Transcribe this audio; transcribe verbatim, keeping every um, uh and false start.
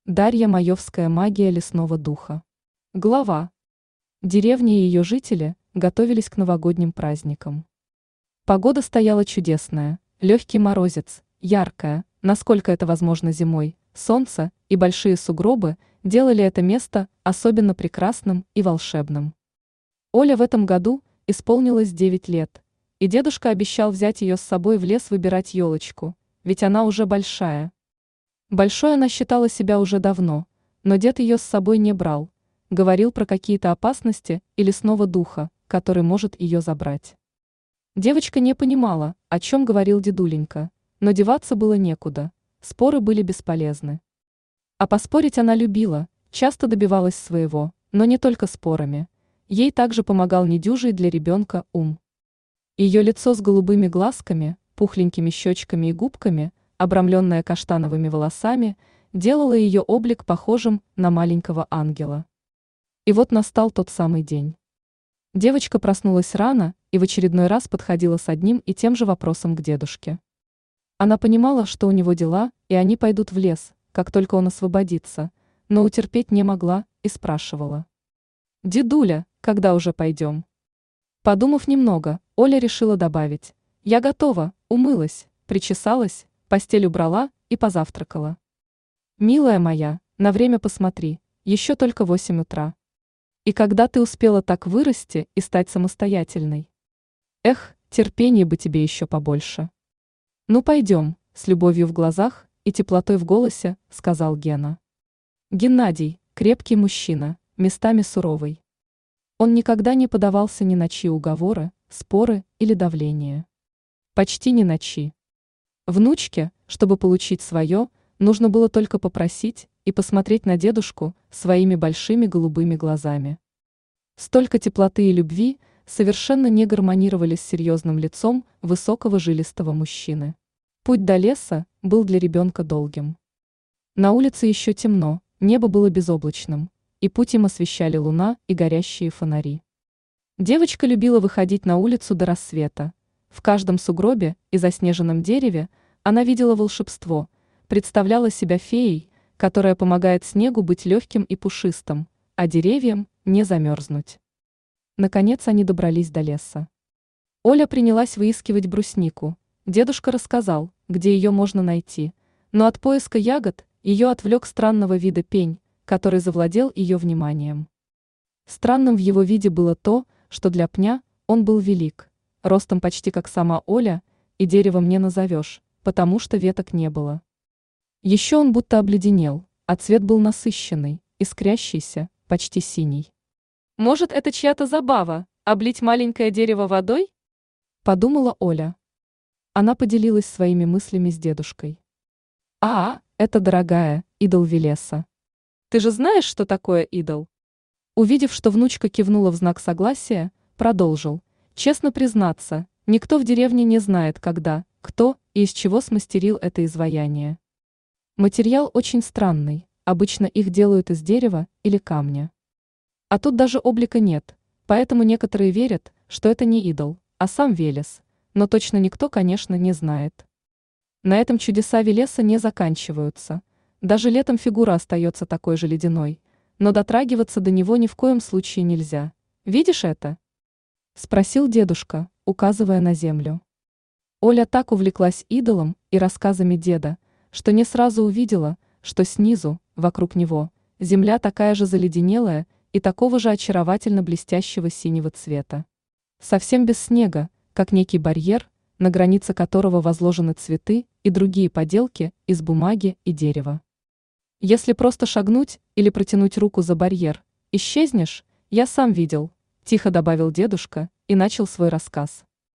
Дарья Маевская магия лесного духа. Глава. Деревня и ее жители готовились к новогодним праздникам. Погода стояла чудесная, легкий морозец, яркая, насколько это возможно зимой, солнце и большие сугробы делали это место особенно прекрасным и волшебным. Оля в этом году исполнилось девять лет, и дедушка обещал взять ее с собой в лес выбирать елочку, ведь она уже большая. Большой она считала себя уже давно, но дед ее с собой не брал, говорил про какие-то опасности и лесного духа, который может ее забрать. Девочка не понимала, о чем говорил дедуленька, но деваться было некуда, споры были бесполезны. А поспорить она любила, часто добивалась своего, но не только спорами, ей также помогал недюжий для ребенка ум. Ее лицо с голубыми глазками, пухленькими щечками и губками, обрамленная каштановыми волосами, делала ее облик похожим на маленького ангела. И вот настал тот самый день. Девочка проснулась рано и в очередной раз подходила с одним и тем же вопросом к дедушке. Она понимала, что у него дела, и они пойдут в лес, как только он освободится, но утерпеть не могла и спрашивала: «Дедуля, когда уже пойдем?» Подумав немного, Оля решила добавить: «Я готова, умылась, причесалась, постель убрала и позавтракала». «Милая моя, на время посмотри, еще только восемь утра. И когда ты успела так вырасти и стать самостоятельной? Эх, терпения бы тебе еще побольше». «Ну пойдем», — с любовью в глазах и теплотой в голосе сказал Гена. Геннадий – крепкий мужчина, местами суровый. Он никогда не поддавался ни на чьи уговоры, споры или давление. Почти ни на чьи. Внучке, чтобы получить свое, нужно было только попросить и посмотреть на дедушку своими большими голубыми глазами. Столько теплоты и любви совершенно не гармонировали с серьезным лицом высокого жилистого мужчины. Путь до леса был для ребенка долгим. На улице еще темно, небо было безоблачным, и путь им освещали луна и горящие фонари. Девочка любила выходить на улицу до рассвета. В каждом сугробе и заснеженном дереве она видела волшебство, представляла себя феей, которая помогает снегу быть легким и пушистым, а деревьям не замерзнуть. Наконец они добрались до леса. Оля принялась выискивать бруснику. Дедушка рассказал, где ее можно найти, но от поиска ягод ее отвлек странного вида пень, который завладел ее вниманием. Странным в его виде было то, что для пня он был велик, ростом почти как сама Оля, и деревом не назовешь, потому что веток не было. Еще он будто обледенел, а цвет был насыщенный, искрящийся, почти синий. «Может, это чья-то забава, облить маленькое дерево водой?» – подумала Оля. Она поделилась своими мыслями с дедушкой. «А, это, дорогая, идол Велеса. Ты же знаешь, что такое идол?» Увидев, что внучка кивнула в знак согласия, продолжил: «Честно признаться, никто в деревне не знает, когда, кто и из чего смастерил это изваяние. Материал очень странный, обычно их делают из дерева или камня. А тут даже облика нет, поэтому некоторые верят, что это не идол, а сам Велес, но точно никто, конечно, не знает. На этом чудеса Велеса не заканчиваются, даже летом фигура остается такой же ледяной, но дотрагиваться до него ни в коем случае нельзя. Видишь это?» – спросил дедушка, указывая на землю. Оля так увлеклась идолом и рассказами деда, что не сразу увидела, что снизу, вокруг него, земля такая же заледенелая и такого же очаровательно блестящего синего цвета. Совсем без снега, как некий барьер, на границе которого возложены цветы и другие поделки из бумаги и дерева. «Если просто шагнуть или протянуть руку за барьер, исчезнешь, я сам видел», – тихо добавил дедушка и начал свой рассказ.